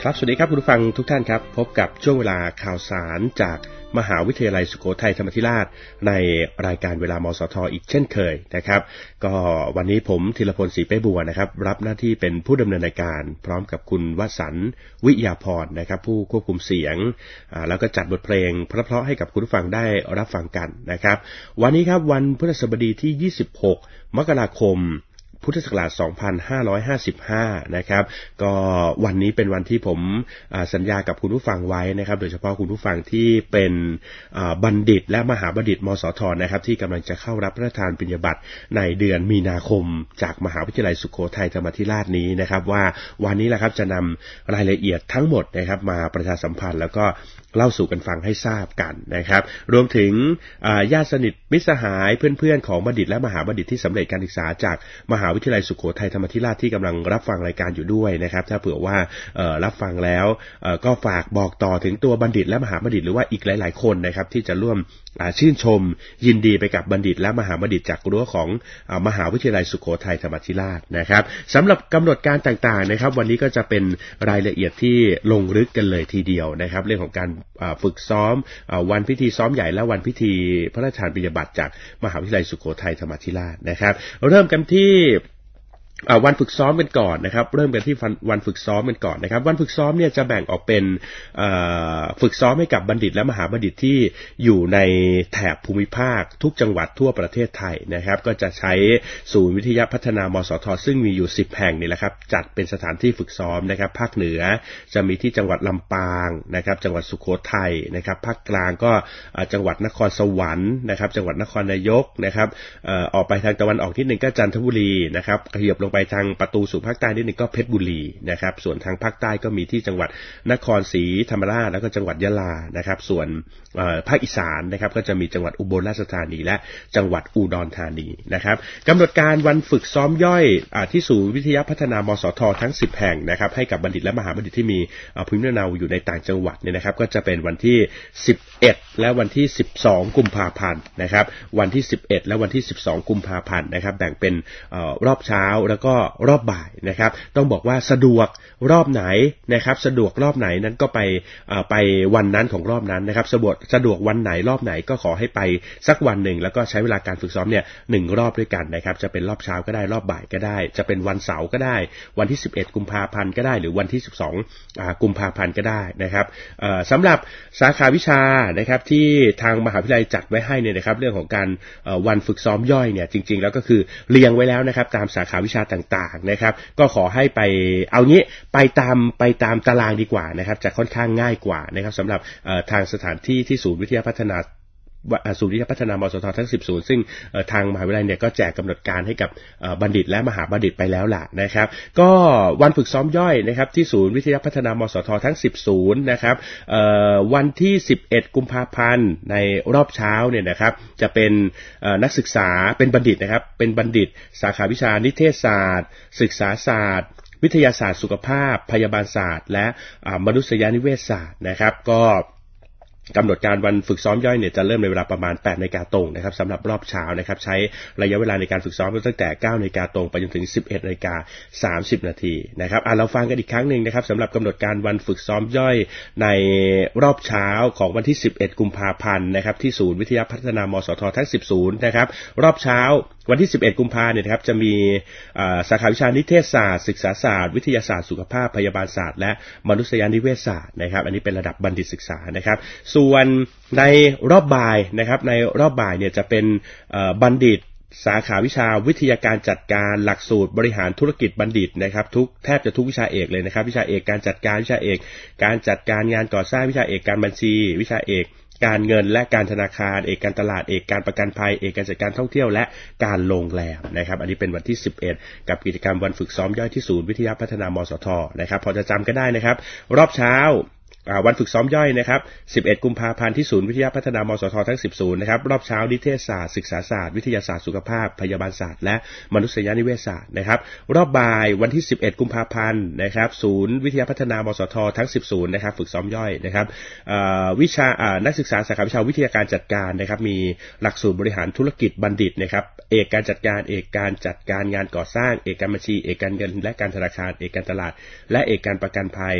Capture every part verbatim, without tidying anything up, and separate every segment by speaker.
Speaker 1: ครับสวัสดีครับคุณผู้ฟังทุกท่านครับพบกับช่วงเวลาข่าวสารจากมหาวิทยาลัยสุโขทัยธรรมาธิราชในรายการเวลามสทอีกเช่นเคยนะครับก็วันนี้ผมธีรพลศรีเป้บัวนะครับรับหน้าที่เป็นผู้ดำเนินรายการพร้อมกับคุณวสันต์วิยาพรนะครับผู้ควบคุมเสียงแล้วก็จัดบทเพลงเพราะๆให้กับคุณผู้ฟังได้รับฟังกันนะครับวันนี้ครับวันพฤหัสบดีที่ยี่สิบหกมกราคมพุทธศักราชสองพันห้าร้อยห้าสิบห้านะครับก็วันนี้เป็นวันที่ผมสัญญากับคุณผู้ฟังไว้นะครับโดยเฉพาะคุณผู้ฟังที่เป็นบัณฑิตและมหาบัณฑิตมสทนะครับที่กำลังจะเข้ารับพระราชทานปริญญาบัตรในเดือนมีนาคมจากมหาวิทยาลัยสุโขทัยธรรมาธิราชนี้นะครับว่าวันนี้แหละครับจะนำรายละเอียดทั้งหมดนะครับมาประชาสัมพันธ์แล้วก็เล่าสู่กันฟังให้ทราบกันนะครับรวมถึงญาติสนิทมิตรสหายเพื่อนๆของบัณฑิตและมหาบัณฑิตที่สำเร็จการศึกษาจากมหาวิทยาลัยสุโขทัยธรรมาธิราชที่กำลังรับฟังรายการอยู่ด้วยนะครับถ้าเผื่อว่ารับฟังแล้วก็ฝากบอกต่อถึงตัวบัณฑิตและมหาบัณฑิตหรือว่าอีกหลายๆคนนะครับที่จะร่วมชื่นชมยินดีไปกับบัณฑิตและมหาบัณฑิตจากรั้วของมหาวิทยาลัยสุโขทัยธรรมาธิราชนะครับสำหรับกำหนดการต่างๆนะครับวันนี้ก็จะเป็นรายละเอียดที่ลงลึกกันเลยทีเดียวนะครับเรื่องของการฝึกซ้อมวันพิธีซ้อมใหญ่และวันพิธีพระราชทานปริญญาบัตรจากมหาวิทยาลัยสุโขทัยธรรมาธิราชนะครับเริ่มกันที่วันฝึกซ้อมกันก่อนนะครับเริ่มกันที่วันฝึกซ้อมกันก่อนนะครับวันฝึกซ้อมเนี่ยจะแบ่งออกเป็นฝึกซ้อมให้กับบัณฑิตและมหาบัณฑิตที่อยู่ในแถบภูมิภาคทุกจังหวัดทั่วประเทศไทยนะครับก็จะใช้ศูนย์วิทยาพัฒนามสทซึ่งมีอยู่สิบแห่งนี่แหละครับจัดเป็นสถานที่ฝึกซ้อมนะครับภาคเหนือจะมีที่จังหวัดลำปางนะครับจังหวัดสุโขทัยนะครับภาคกลางก็จังหวัดนครสวรรค์นะครับจังหวัดนครนายกนะครับออกไปทางตะวันออกนิดนึงก็จันทบุรีนะครับขยับลงไปทางประตูสู่ภาคใต้นิดนึงก็เพชรบุรีนะครับส่วนทางภาคใต้ก็มีที่จังหวัดนครศรีธรรมราชแล้วก็จังหวัดยะลานะครับส่วนภาคอีสานนะครับก็จะมีจังหวัดอุบลราชธานีและจังหวัดอุดรธานีนะครับกำหนดการวันฝึกซ้อมย่อยที่ศูนย์วิทยาพัฒนามสททั้งสิบแห่งนะครับให้กับบัณฑิตและมหาบัณฑิตที่มีภูมิลำเนาอยู่ในต่างจังหวัดเนี่ยนะครับก็จะเป็นวันที่สิบเอ็ดและวันที่สิบสองกุมภาพันธ์นะครับวันที่สิบเอ็ดและวันที่สิบสองกุมภาพันธ์นะครับแบ่งเป็นรอบเช้าแล้วก็รอบบ่ายนะครับต้องบอกว่าสะดวกรอบไหนนะครับสะดวกรอบไหนนั้นก็ไปไปวันนั้นของรอบนั้นนะครับสะดวกสะดวกวันไหนรอบไหนก็ขอให้ไปสักวันหนึ่งแล้วก็ใช้เวลาการฝึกซ้อมเนี่ยหนึ่งรอบด้วยกันนะครับจะเป็นรอบเช้าก็ได้รอบบ่ายก็ได้จะเป็นวันเสาร์ก็ได้วันที่สิบเอ็ดกุมภาพันธ์ก็ได้หรือวันที่สิบสองกุมภาพันธ์ก็ได้นะครับสำหรับสาขาวิชานะครับที่ทางมหาวิทยาลัยจัดไว้ให้เนี่ยนะครับเรื่องของการวันฝึกซ้อมย่อยเนี่ยจริงๆแล้วก็คือเรียงไว้แล้วนะครับตามสาขาวิชาต่างๆนะครับก็ขอให้ไปเอางี้ไปตามไปตามตารางดีกว่านะครับจะค่อนข้างง่ายกว่านะครับสำหรับทางสถานที่ที่ศูนย์วิทยาพัฒนาศูนย์วิทยาพัฒนามสททั้งสิบศูนย์ซึ่งทางมหาวิทยาลัยเนี่ยก็แจกกำหนดการให้กับบัณฑิตและมหาบัณฑิตไปแล้วล่ะนะครับก็วันฝึกซ้อมย่อยนะครับที่ศูนย์วิทยาพัฒนามสททั้งสิบศูนย์นะครับวันที่สิบเอ็ดกุมภาพันธ์ในรอบเช้าเนี่ยนะครับจะเป็นนักศึกษาเป็นบัณฑิตนะครับเป็นบัณฑิตสาขาวิชานิเทศศาสตร์ศึกษาศาสตร์วิทยาศาสตร์สุขภาพพยาบาลศาสตร์และมนุษยนิเวศศาสตร์นะครับก็กำหนดการวันฝึกซ้อมย่อยเนี่ยจะเริ่มในเวลาประมาณ แปดนาฬิกาตรงนะครับสำหรับรอบเช้านะครับใช้ระยะเวลาในการฝึกซ้อมตั้งแต่ เก้านาฬิกาตรงไปจนถึง สิบเอ็ดนาฬิกาสามสิบนาทีนะครับอ่ะเราฟังกันอีกครั้งนึงนะครับสำหรับกำหนดการวันฝึกซ้อมย่อยในรอบเช้าของวันที่สิบเอ็ดกุมภาพันธ์นะครับที่ศูนย์วิทยาพัฒนามสททั้งสิบศูนย์นะครับรอบเช้าวันที่สิบเอ็ดกุมภาพันธ์เนี่ยนะครับจะมีสาขาวิชานิเทศศาสตร์ศึกษาศาสตร์วิทยาศาสตร์สุขภาพพยาบาลศาสตร์และมนุษยนิเวศศาสตร์นะครับอันนี้เป็นระดับบัณฑิตศึกษานะครับส่วนในรอบบ่ายนะครับในรอบบ่ายเนี่ยจะเป็นบัณฑิตสาขาวิชาวิทยาการจัดการหลักสูตรบริหารธุรกิจบัณฑิตนะครับทุกแทบจะทุกวิชาเอกเลยนะครับวิชาเอกการจัดการวิชาเอกการจัดการงานก่อสร้างวิชาเอกการบัญชีวิชาเอกการเงินและการธนาคารเอกการตลาดเอกการประกันภัยเอกการจัดการท่องเที่ยวและการโรงแรมนะครับอันนี้เป็นวันที่สิบเอ็ดกับกิจกรรมวันฝึกซ้อมย่อยที่ศูนย์วิทยาพัฒนามสทนะครับพอจะจำก็ได้นะครับรอบเช้าวันฝึกซ้อมย่อยนะครับสิบเอ็ดกุมภาพันธ์ที่ศูนย์วิทยาพัฒนามสททั้งสิบศูนย์นะครับรอบเช้านิเทศศาสตร์ศึกษาศาสตร์วิทยาศาสตร์สุขภาพพยาบาลศาสตร์และมนุษยนิเวศศาสตร์นะครับรอบบ่ายวันที่สิบเอ็ดกุมภาพันธ์นะครับศูนย์วิทยาพัฒนามสททั้งสิบศูนย์นะครับฝึกซ้อมย่อยนะครับวิชานักศึกษาสาขาวิชาวิทยาการจัดการนะครับมีหลักสูตรบริหารธุรกิจบัณฑิตนะครับเอกการจัดการเอกการจัดการงานก่อสร้างเอกการบัญชีเอกการเงินและการธนาคารเอกการตลาดและเอกการประกันภัย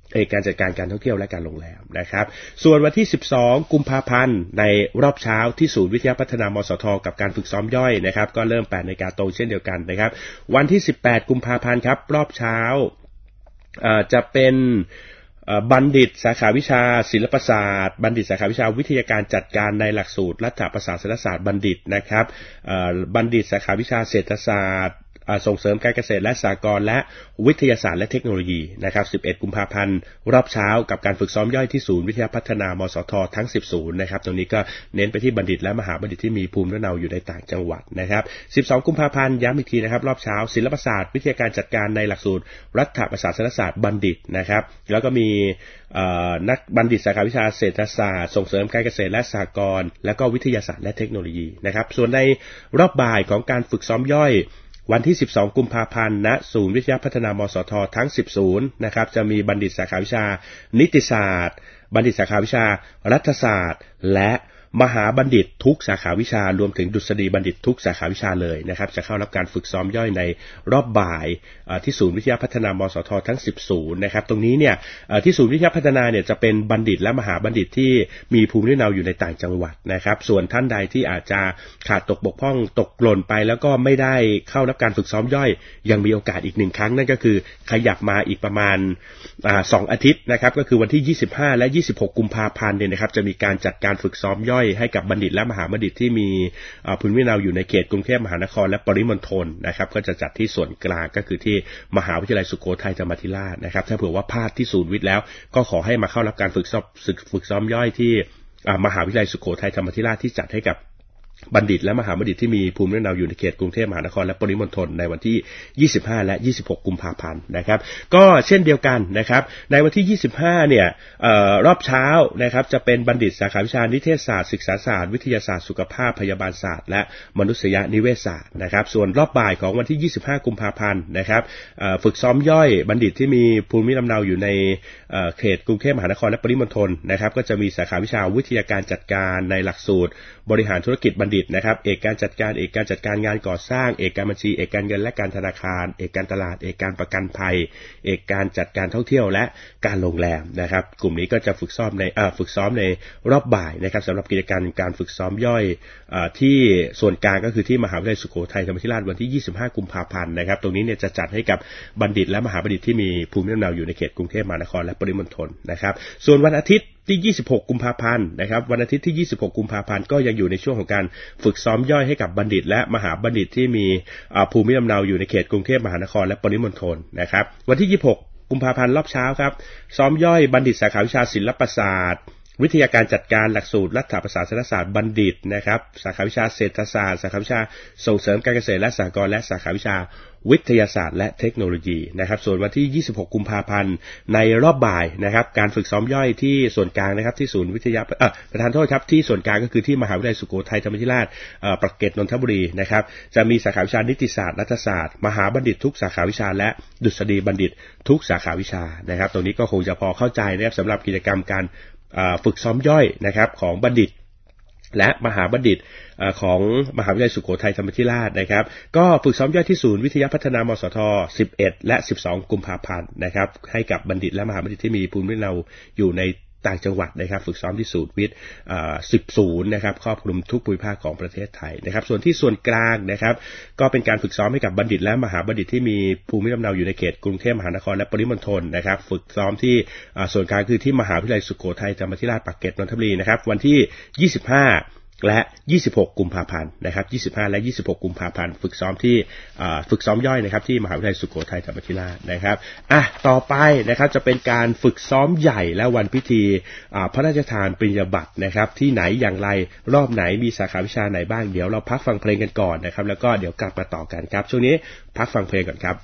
Speaker 1: การจัดการการท่องเที่ยวและการโรงแรมนะครับส่วนวันที่สิบสองกุมภาพันธ์ในรอบเช้าที่ศูนย์วิทยาพัฒนามสทกับการฝึกซ้อมย่อยนะครับก็เริ่ม แปดนาฬิกา ตรงเช่นเดียวกันนะครับวันที่สิบแปดกุมภาพันธ์ครับรอบเช้าจะเป็นบัณฑิตสาขาวิชาศิลปศาสตร์บัณฑิตสาขาวิชาวิทยาการจัดการในหลักสูตรรัฐประศาสนศาสตร์บัณฑิตนะครับบัณฑิตสาขาวิชาเศรษฐศาสตร์ส่งเสริมการเกษตรและสหกรณ์และวิทยาศาสตร์และเทคโนโลยีนะครับสิบเอ็ดกุมภาพันธ์รอบเช้ากับการฝึกซ้อมย่อยที่ศูนย์วิทยาพัฒนามสททั้งสิบศูนย์นะครับตรงนี้ก็เน้นไปที่บัณฑิตและมหาบัณฑิตที่มีภูมิลำเนาอยู่ในต่างจังหวัดนะครับสิบสองกุมภาพันธ์ย้ำอีกทีนะครับรอบเช้าศิลปศาสตร์วิทยาการจัดการในหลักสูตรรัฐประศาสนศาสตร์บัณฑิตนะครับแล้วก็มีนักบัณฑิตสาขาวิชาเศรษฐศาสตร์ส่งเสริมการเกษตรและสหกรณ์และก็วิทยาศาสตร์และเทคโนโลยีนะครับส่วนในรอบบ่ายของการฝึกซ้อมย่อยวันที่สิบสองกุมภาพันธ์ณศูนย์วิทยาพัฒนามสททั้งสิบศูนย์นะครับจะมีบัณฑิตสาขาวิชานิติศาสตร์บัณฑิตสาขาวิชารัฐศาสตร์และมหาบัณฑิตทุกสาขาวิชารวมถึงดุษฎีบัณฑิตทุกสาขาวิชาเลยนะครับจะเข้ารับการฝึกซ้อมย่อยในรอบบ่ายที่ศูนย์วิทยาพัฒนามสททั้งสิบศูนย์นะครับตรงนี้เนี่ยที่ศูนย์วิทยาพัฒนาเนี่ยจะเป็นบัณฑิตและมหาบัณฑิตที่มีภูมิลำเนาอยู่ในต่างจังหวัดนะครับส่วนท่านใดที่อาจจะขาดตกบกพร่องตกหล่นไปแล้วก็ไม่ได้เข้ารับการฝึกซ้อมย่อยยังมีโอกาสอีกหนึ่งครั้งนั่นก็คือขยับมาอีกประมาณสองอาทิตย์นะครับก็คือวันที่ยี่สิบห้าและยี่สิบหกกุมภาพันธ์เนี่ยนะครับจะมีการจัดการฝึกซ้อมย่อยให้กับบัณฑิตและมหาบัณฑิตที่มีภูมิลำเนาอยู่ในเขตกรุงเทพมหานครและปริมณฑลนะครับก็จะจัดที่ส่วนกลางก็คือที่มหาวิทยาลัยสุโขทัยธรรมาธิราชนะครับถ้าเผื่อว่าพลาดที่ศูนย์วิทย์แล้วก็ขอให้มาเข้ารับการฝึกซ้อมฝึกซ้อมย่อยที่มหาวิทยาลัยสุโขทัยธรรมาธิราชที่จัดให้กับบัณฑิตและมหาบัณฑิตที่มีภูมิลำเนาอยู่ในเขตกรุงเทพมหานครและปริมณฑลในวันที่ยี่สิบห้าและยี่สิบหกกุมภาพันธ์นะครับก็เช่นเดียวกันนะครับในวันที่ยี่สิบห้าเนี่ยเอ่อรอบเช้านะครับจะเป็นบัณฑิตสาขาวิชานิเทศศาสตร์ศึกษาศาสตร์วิทยาศาสตร์สุขภาพพยาบาลศาสตร์และมนุษยนิเวศศาสตร์นะครับส่วนรอบบ่ายของวันที่ยี่สิบห้ากุมภาพันธ์นะครับเอ่อฝึกซ้อมย่อยบัณฑิตที่มีภูมิลำเนาอยู่ในเอ่อเขตกรุงเทพมหานครและปริมณฑลนะครับก็จะมีสาขาวิชาวิทยาการจัดการในหลักสูตรบริหารธุรกิจบัณฑิตนะครับเอกการจัดการเอกการจัดการงานก่อสร้างเอกการบัญชีเอกการเงินและการธนาคารเอกการตลาดเอกการประกันภัยเอกการจัดการท่องเที่ยวและการโรงแรมนะครับกลุ่มนี้ก็จะฝึกซ้อมในเอ่อฝึกซ้อมในรอบบ่ายนะครับสำหรับกิจการการฝึกซ้อมย่อยเอ่อที่ส่วนกลางก็คือที่มหาวิทยาลัยสุโขทัยธรรมาธิราชวันที่ยี่สิบห้ากุมภาพันธ์นะครับตรงนี้เนี่ยจะจัดให้กับบัณฑิตและมหาบัณฑิตที่มีภูมิลำเนาอยู่ในเขตกรุงเทพมหานครและปริมณฑลนะครับส่วนวันอาทิตย์ที่ยี่สิบหกกุมภาพันธ์นะครับวันอาทิตย์ที่ยี่สิบหกกุมภาพันธ์ก็ยังอยู่ในช่วงของการฝึกซ้อมย่อยให้กับบัณฑิตและมหาบัณฑิตที่มีภูมิลำเนาอยู่ในเขตกรุงเทพมหานครและปริมณฑลนะครับวันที่ยี่สิบหกกุมภาพันธ์รอบเช้าครับซ้อมย่อยบัณฑิตสาขาวิชาศิลปศาสตร์วิทยาการจัดการหลักสูตรรัฐประศาสนศาสตร์บัณฑิตนะครับสาขาวิชาเศรษฐศาสตร์สาขาวิชาส่งเสริมการเกษตรและสหกรณ์และสาขาวิชาวิทยาศาสตร์และเทคโนโลยีนะครับส่วนวันที่ยี่สิบหกกุมภาพันธ์ในรอบบ่ายนะครับการฝึกซ้อมย่อยที่ส่วนกลางนะครับที่ศูนย์วิทยาเอ่อประธานโทษครับที่ส่วนกลางก็คือที่มหาวิทยาลัยสุโขทัยธรรมาธิราชเอ่อปากเกร็ดนนทบุรีนะครับจะมีสาขาวิชานิติศาสตร์รัฐศาสตร์มหาบัณฑิตทุกสาขาวิชาและดุษฎีบัณฑิตทุกสาขาวิชานะครับตรงนี้ก็คงจะพอเข้าใจนะครับสำหรับกิจกรรมการฝึกซ้อมย่อยนะครับของบัณฑิตและมหาบัณฑิตของมหาวิทยาลัยสุโขทัยธรรมาธิราชนะครับก็ฝึกซ้อมย่อยที่ศูนย์วิทยาพัฒนามสทสิบเอ็ดและสิบสองกุมภาพันธ์นะครับให้กับบัณฑิตและมหาบัณฑิตที่มีภูมิลำเนาอยู่ในต่างจังหวัดนะครับฝึกซ้อมที่ศูนย์วิทย์สิบศูนย์นะครับครอบคลุมทุกภูมิภาคของประเทศไทยนะครับส่วนที่ส่วนกลางนะครับก็เป็นการฝึกซ้อมให้กับบัณฑิตและมหาบัณฑิตที่มีภูมิลำเนาอยู่ในเขตกรุงเทพมหานครและปริมณฑลนะครับฝึกซ้อมที่ส่วนกลางคือที่มหาวิทยาลัยสุโขทัยธรรมาธิราชปากเกร็ดนนทบุรีนะครับวันที่ยี่สิบห้าและยี่สิบหกกุมภาพันธ์นะครับยี่สิบห้าและยี่สิบหกกุมภาพันธ์ฝึกซ้อมที่ฝึกซ้อมย่อยนะครับที่มหาวิทยาลัยสุโขทัยธรรมาธิราชนะครับอ่ะต่อไปนะครับจะเป็นการฝึกซ้อมใหญ่และวันพิธีพระราชทานปริญญาบัตรนะครับที่ไหนอย่างไรรอบไหนมีสาขาวิชาไหนบ้างเดี๋ยวเราพักฟังเพลงกันก่อนนะครับแล้วก็เดี๋ยวกลับมาต่อกันครับช่วงนี้พักฟังเพลงก่อนครับ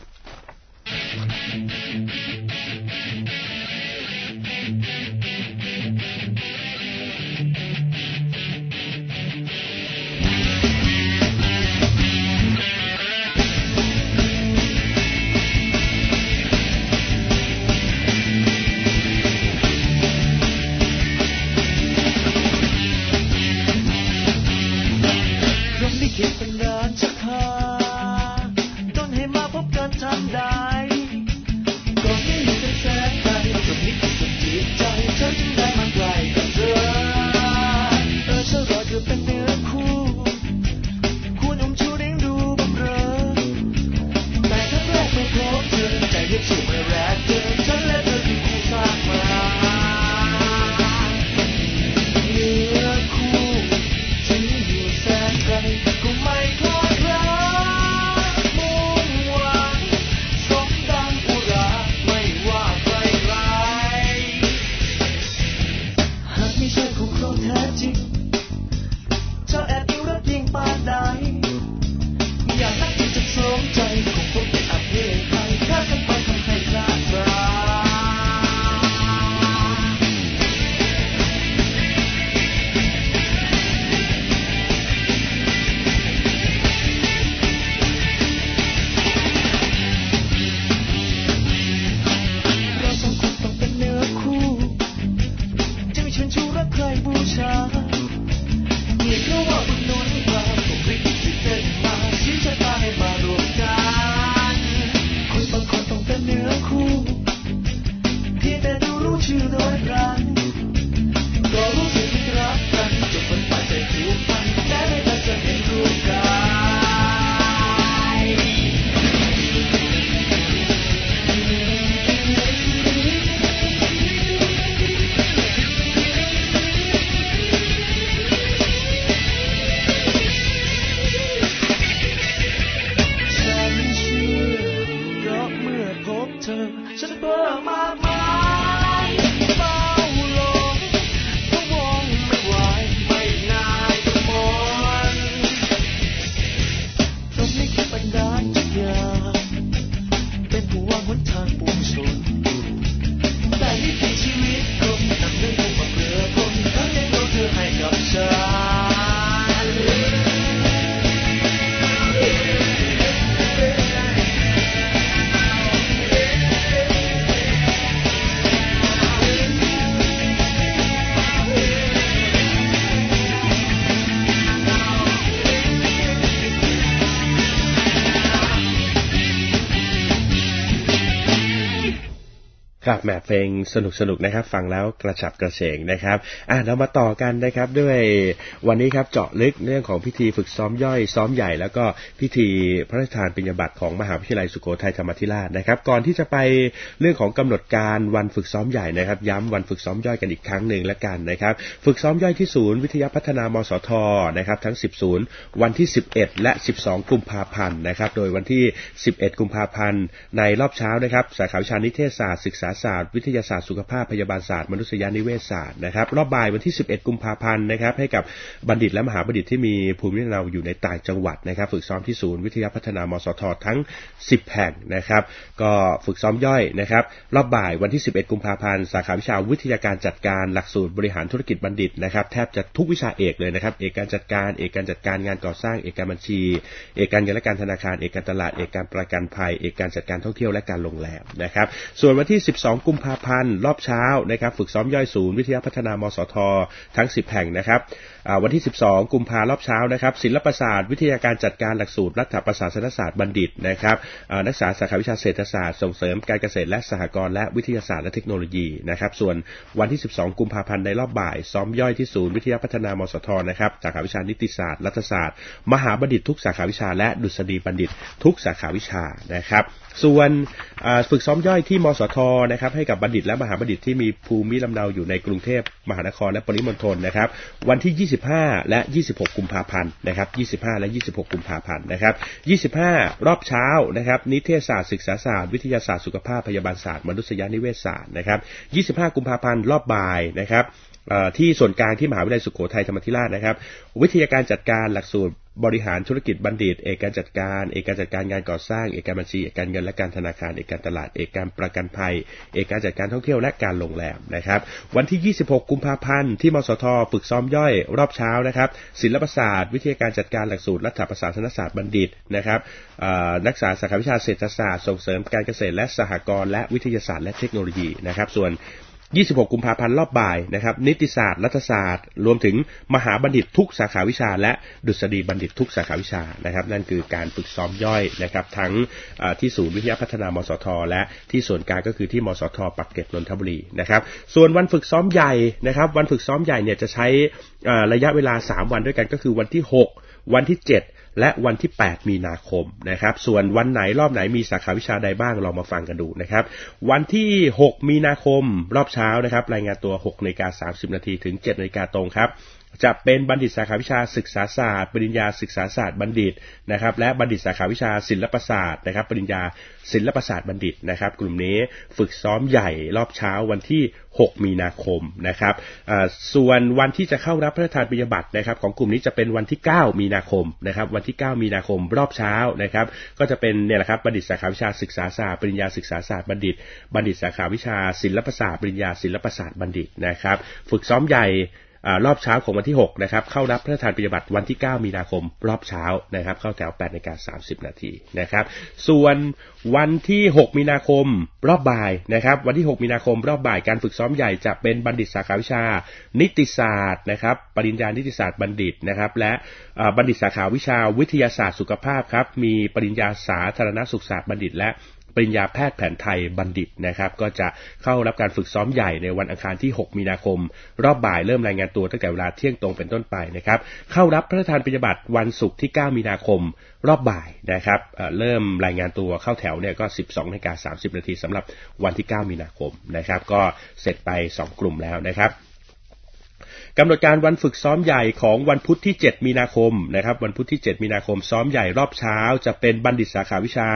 Speaker 2: คิดเป็นเดินชักพาต้นให้มาพบกันทันใดฉันเพิ่มมากมายเฝ้าหลงพะวงไม่ไหวไม่ง่ายทุกคนพรหมลิขิตบันดาลทุกอย่างเป็นผู้วางหนทางปวงชนแต่วิถีชีวิตคนนำเรื่องของมาเพื่อคนเธอได้โปรดเธอให้กับฉัน
Speaker 1: ครับแหมเพลงสนุกๆนะครับฟังแล้วกระฉับกระเฉงนะครับอ่ะเรามาต่อกันนะครับด้วยวันนี้ครับเจาะลึกเรื่องของพิธีฝึกซ้อมย่อยซ้อมใหญ่แล้วก็พิธีพระราชทานปริญญาบัตรของมหาวิทยาลัยสุโขทัยธรรมาธิราชนะครับก่อนที่จะไปเรื่องของกำหนดการวันฝึกซ้อมใหญ่นะครับย้ำวันฝึกซ้อมย่อยกันอีกครั้งหนึ่งแล้วกันนะครับฝึกซ้อมย่อยที่ศูนย์วิทยาพัฒนามสทนะครับทั้งสิบศูนย์วันที่สิบเอ็ดและสิบสองกุมภาพันธ์นะครับโดยวันที่สิบเอ็ดกุมภาพันธ์ในรอบเช้านะครับสาขาวิชานิเทศศาสตร์ศึกษาศาสตร์วิทยาศาสตร์สุขภาพพยาบาลศาสตร์มนุษยนิเวศศาสตร์นะครับรอบบ่ายวันที่สิบเอ็ดกุมภาพันธ์นะครับให้กับบัณฑิตและมหาบัณฑิตที่มีภูมิลำเนาอยู่ในต่างจังหวัดนะครับฝึกซ้อมที่ศูนย์วิทยาพัฒนามสททั้งสิบแห่งนะครับก็ฝึกซ้อมย่อยนะครับรอบบ่ายวันที่สิบเอ็ดกุมภาพันธ์สาขาวิชาวิทยาการจัดการหลักสูตรบริหารธุรกิจบัณฑิตนะครับแทบจะทุกวิชาเอกเลยนะครับเอกการจัดการเอกการจัดการงานก่อสร้างเอกการบัญชีเอกการเงินและการธนาคารเอกการตลาดเอกการประกันภัยเอกการจัดการท่องเที่ยวและการโรงแรมนะครับส่วนวันที่สิบสองกุมภาพันธ์รอบเช้านะครับฝึกซ้อมย่อยศูนย์วิทยาพัฒนามสททั้งสิบแห่งนะครับวันที่สิบสองกุมภาพันธ์รอบเช้านะครับศิลปศาสตร์วิทยาการจัดการหลักสูตรรัฐประศาสนศาสตร์บัณฑิตนะครับนักศึกษาสาขาวิชาเศรษฐศาสตร์ส่งเสริมการเกษตรและสหกรณ์และวิทยาศาสตร์และเทคโนโลยีนะครับส่วนวันที่สิบสองกุมภาพันธ์ในรอบบ่ายซ้อมย่อยที่ศูนย์วิทยาพัฒนามสทนะครับสาขาวิชานิติศาสตร์รัฐศาสตร์มหาบัณฑิตทุกสาขาวิชาและดุษฎีบัณฑิตทุกสาขาวิชานะครับส่วนฝึกซ้อมย่อยที่มสทนะครับให้กับบัณฑิตและมหาบัณฑิตที่มีภูมิลำเนาอยู่ในกรุงเทพมหานครและปริมณฑลนะครับวันที่ยี่สิบห้าและยี่สิบหกกุมภาพันธ์นะครับยี่สิบห้าและยี่สิบหกกุมภาพันธ์นะครับยี่สิบห้ารอบเช้านะครับนิเทศศาสตร์ศึกษาศาสตร์วิทยาศาสตร์สุขภาพพยาบาลศาสตร์มนุษยนิเวศศาสตร์นะครับยี่สิบห้ากุมภาพันธ์รอบบ่ายนะครับที่ส่วนกลางที่มหาวิทยาลัยสุโขทัยธรรมาธิราชนะครับวิทยาการจัดการหลักสูตรบริหารธุรกิจบัณฑิตเอกการจัดการเอกการจัดการงานก่อสร้างเอกการบัญชีเอกการเงินและการธนาคารเอกการตลาดเอกการประกันภัยเอกการจัดการท่องเที่ยวและการโรงแรมนะครับวันที่ยี่สิบหกกุมภาพันธ์ที่มสทฝึกซ้อมย่อยรอบเช้านะครับศิลปศาสตร์วิทยาการจัดการหลักสูตรรัฐประศาสนศาสตร์บัณฑิตนะครับนักศึกษาสาขาวิชาเศรษฐศาสตร์ส่งเสริมการเกษตรและสหกรณ์และวิทยาศาสตร์และเทคโนโลยีนะครับส่วนยี่สิบหกกุมภาพันธ์รอบบ่ายนะครับนิติศาสตร์รัฐศาสตร์รวมถึงมหาบัณฑิตทุกสาขาวิชาและดุษฎีบัณฑิตทุกสาขาวิชานะครับนั่นคือการฝึกซ้อมย่อยนะครับทั้งที่ศูนย์วิทยาพัฒนามสทและที่ส่วนกลางก็คือที่มสทปักเกร็ดนนทบุรีนะครับส่วนวันฝึกซ้อมใหญ่นะครับวันฝึกซ้อมใหญ่เนี่ยจะใช้ระยะเวลาสามวันด้วยกันก็คือวันที่หกวันที่เจ็ดและวันที่แปดมีนาคมนะครับส่วนวันไหนรอบไหนมีสาขาวิชาใดบ้างลองมาฟังกันดูนะครับวันที่หกมีนาคมรอบเช้านะครับรายงานตัว หกนาฬิกาสามสิบนาทีถึง เจ็ดนาฬิกาตรงครับจะเป็นบัณฑิตสาขาวิชาศึกษาศาสตร์ปริญญาศึกษาศาสตร์บัณฑิตนะครับและบัณฑิตสาขาวิชาศิลปศาสตร์นะครับปริญญาศิลปศาสตร์บัณฑิตนะครับกลุ่มนี้ฝึกซ้อมใหญ่รอบเช้าวันที่หกมีนาคมนะครับส่วนวันที่จะเข้ารับพระราชทานปริญญาบัตรนะครับของกลุ่มนี้จะเป็นวันที่เก้ามีนาคมนะครับวันที่เก้ามีนาคมรอบเช้านะครับก็จะเป็นเนี่ยแหละครับบัณฑิตสาขาวิชาศึกษาศาสตร์ปริญญาศึกษาศาสตร์บัณฑิตบัณฑิตสาขาวิชาศิลปศาสตร์ปริญญาศิลปศาสตร์บัณฑิตนะครับฝึกซ้อมใหญ่รอบเช้าของวันที่หกนะครับเข้ารับพระราชทานปริญญาบัตรวันที่เก้ามีนาคมรอบเช้านะครับเข้าแถว แปดนาฬิกาสามสิบนาทีนะครับส่วนวันที่หกมีนาคมรอบบ่ายนะครับวันที่หกมีนาคมรอบบ่ายการฝึกซ้อมใหญ่จะเป็นบัณฑิตสาขาวิชานิติศาสตร์นะครับปริญญานิติศาสตร์บัณฑิตนะครับและบัณฑิตสาขาวิชาวิทยาศาสตร์สุขภาพครับมีปริญญาสาธารณสุขศาสตร์บัณฑิตและปริญญาแพทย์แผนไทยบัณฑิตนะครับก็จะเข้ารับการฝึกซ้อมใหญ่ในวันอังคารที่หกมีนาคมรอบบ่ายเริ่มรายงานตัวตั้งแต่เวลาเที่ยงตรงเป็นต้นไปนะครับเข้ารับพระราชทานปริญญาบัตรวันศุกร์ที่เก้ามีนาคมรอบบ่ายนะครับ เอ่อ เริ่มรายงานตัวเข้าแถวเนี่ยก็ สิบสองนาฬิกาสามสิบนาทีสำหรับวันที่เก้ามีนาคมนะครับก็เสร็จไปสองกลุ่มแล้วนะครับกำหนดการวันฝึกซ้อมใหญ่ของวันพุธที่เจ็ดมีนาคมนะครับวันพุธที่เจ็ดมีนาคมซ้อมใหญ่รอบเช้าจะเป็นบัณฑิตสาขาวิชา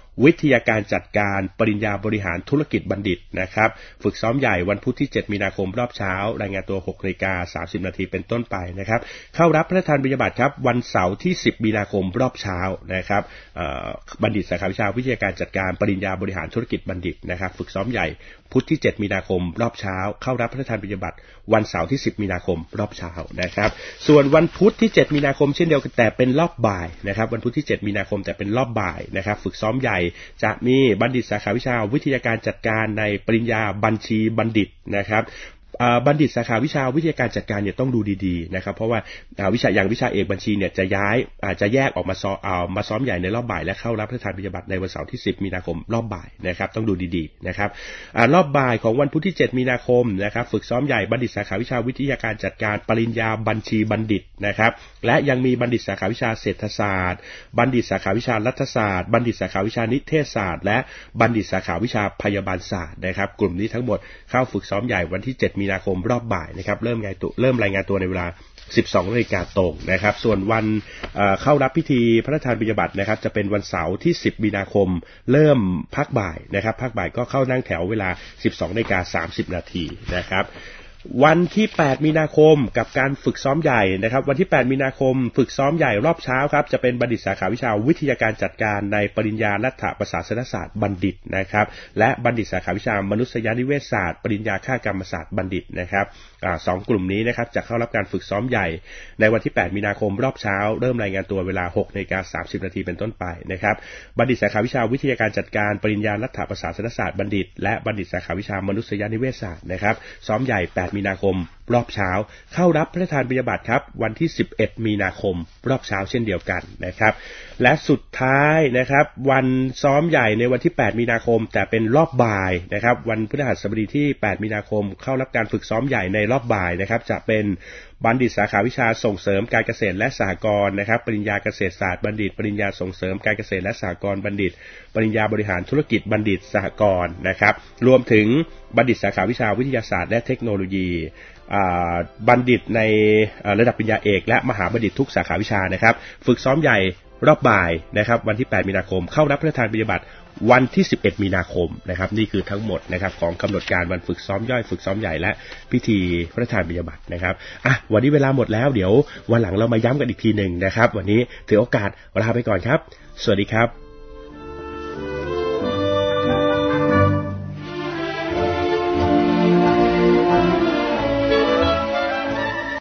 Speaker 1: วิทยาการจัดการปริญญาบริหารธุรกิจบัณฑิตนะครับฝึกซ้อมใหญ่วันพุธที่เจ็ดมีนาคมรอบเช้ารายงานตัว หกนาฬิกาสามสิบนาทีเป็นต้นไปนะครับเข้ารับพระราชทานปริญญาบัตรครับวันเสาร์ที่สิบมีนาคมรอบเช้านะครับบัณฑิตสาขาวิชาวิทยาการจัดการปริญญาบริหารธุรกิจบัณฑิตนะครับฝึกซ้อมใหญ่พุธที่เจ็ดมีนาคมรอบเช้าเข้ารับพระราชทานปริญญาบัตรวันเสาร์ที่สิบมีนาคมรอบเช้านะครับส่วนวันพุธที่เจ็ดมีนาคมเช่นเดียวกันแต่เป็นรอบบ่ายนะครับวันพุธที่เจ็ดมีนาคมแต่เป็นรอบบ่ายนะครับฝึกซ้อมใหญ่จะมีบัณฑิตสาขาวิชาวิทยาการจัดการในปริญญาบัญชีบัณฑิตนะครับบัณฑิตสาขาวิชาวิทยาการจัดการเนี่ยต้องดูดีๆนะครับเพราะว่าวิชาอย่างวิชาเอกบัญชีเนี่ยจะย้ายอาจจะแยกออกมาซ้อมเอามาซ้อมใหญ่ในรอบบ่ายและเข้ารับพระราชทานปริญญาบัตรในวันเสาร์ที่สิบมีนาคมรอบบ่ายนะครับต้องดูดีๆนะครับรอบบ่ายของวันพุธที่เจ็ดมีนาคมนะครับฝึกซ้อมใหญ่บัณฑิตสาขาวิชาวิทยาการจัดการปริญญาบัญชีบัณฑิตนะครับและยังมีบัณฑิตสาขาวิชาเศรษฐศาสตร์บัณฑิตสาขาวิชารัฐศาสตร์บัณฑิตสาขาวิชานิเทศศาสตร์และบัณฑิตสาขาวิชาพยาบาลศาสตร์นะครับกลุ่มนี้ทั้งหมดเข้าฝึกซ้อมใหญ่วันที่เจ็ดมีนาคมรอบบ่ายนะครับเริ่มงานตัวเริ่มรายงานตัวในเวลา สิบสองนาฬิกาตรงนะครับส่วนวันเอ่อเข้ารับพิธีพระราชทานปริญญาบัตรนะครับจะเป็นวันเสาร์ที่สิบมีนาคมเริ่มภาคบ่ายนะครับภาคบ่ายก็เข้านั่งแถวเวลา สิบสองนาฬิกาสามสิบนาทีนะครับวันที่แปดมีนาคมกับการฝึกซ้อมใหญ่นะครับวันที่แปดมีนาคมฝึกซ้อมใหญ่รอบเช้าครับจะเป็นบัณฑิตสาขาวิชาวิทยาการจัดการในปริญญารัฐประศาสนศาสตร์บัณฑิตนะครับและบัณฑิตสาขาวิชามนุษยนิเวศศาสตร์ปริญญาค่ากรรมศาสตร์บัณฑิตนะครับอ่าสองกลุ่มนี้นะครับจะเข้ารับการฝึกซ้อมใหญ่ในวันที่แปดมีนาคมรอบเช้าเริ่มรายงานตัวเวลา หกนาฬิกาสามสิบนาทีเป็นต้นไปนะครับบัณฑิตสาขาวิชาวิทยาการจัดการปริญญารัฐประศาสนศาสตร์บัณฑิตและบัณฑิตสาขาวิชามนุษยนิเวศศาสตร์นะครับซ้อมใหญ่แปดมีนาคมรอบเช้าเข้ารับพระราชทานปริญญาบัตรครับวันที่สิบเอ็ดมีนาคมรอบเช้าเช่นเดียวกันนะครับและสุดท้ายนะครับวันซ้อมใหญ่ในวันที่แปดมีนาคมแต่เป็นรอบบ่ายนะครับวันพฤหัสบดีที่แปดมีนาคมเข้ารับการฝึกซ้อมใหญ่ในรอบบ่ายนะครับจะเป็นบัณฑิตสาขาวิชาส่งเสริมการเกษตรและสหกรณ์นะครับปริญญาเกษตรศาสตร์บัณฑิตปริญญาส่งเสริมการเกษตรและสหกรณ์บัณฑิตปริญญาบริหารธุรกิจบัณฑิตสหกรณ์นะครับรวมถึงบัณฑิตสาขาวิชาวิทยาศาสตร์และเทคโนโลยีบัณฑิตในระดับปริญญาเอกและมหาบัณฑิตทุกสาขาวิชานะครับฝึกซ้อมใหญ่รอบบ่ายนะครับวันที่แปดมีนาคมเข้ารับพระราชทานปริญญาบัตรวันที่สิบเอ็ดมีนาคมนะครับนี่คือทั้งหมดนะครับของกำหนดการวันฝึกซ้อมย่อยฝึกซ้อมใหญ่และพิธีพระราชทานปริญญาบัตรนะครับอ่ะวันนี้เวลาหมดแล้วเดี๋ยววันหลังเรามาย้ำกันอีกทีหนึ่งนะครับวันนี้ถือโอกาสลาไปก่อนครับสวัสดีครับ